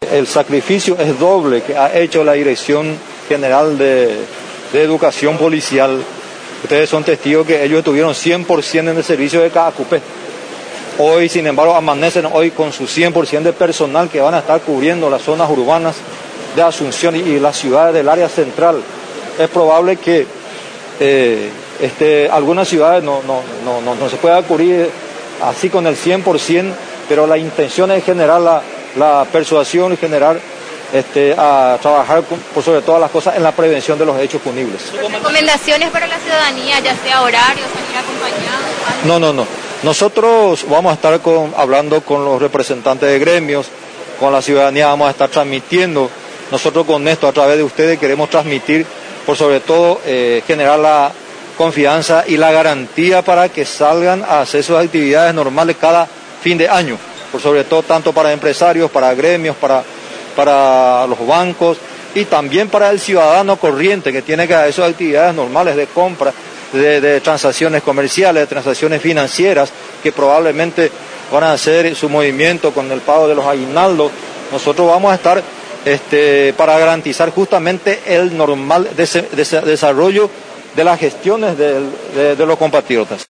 El sacrificio es doble que ha hecho la Dirección General de Educación Policial. Ustedes son testigos que ellos estuvieron 100% en el servicio de Caacupé. Hoy, sin embargo, amanecen hoy con su 100% de personal que van a estar cubriendo las zonas urbanas de Asunción y las ciudades del área central. Es probable que algunas ciudades no se pueda cubrir así con el 100%, pero la intención es generar la persuasión y generar a trabajar por sobre todas las cosas en la prevención de los hechos punibles. ¿Recomendaciones para la ciudadanía, ya sea horarios, salir acompañados? No. Nosotros vamos a estar hablando con los representantes de gremios, con la ciudadanía vamos a estar transmitiendo. Nosotros con esto, a través de ustedes, queremos transmitir, por sobre todo, generar la confianza y la garantía para que salgan a hacer sus actividades normales cada fin de año. Por sobre todo, tanto para empresarios, para gremios, para los bancos y también para el ciudadano corriente que tiene que hacer sus actividades normales de compra, de transacciones comerciales, de transacciones financieras, que probablemente van a hacer su movimiento con el pago de los aguinaldos. Nosotros vamos a estar para garantizar justamente el normal desarrollo de las gestiones de los compatriotas.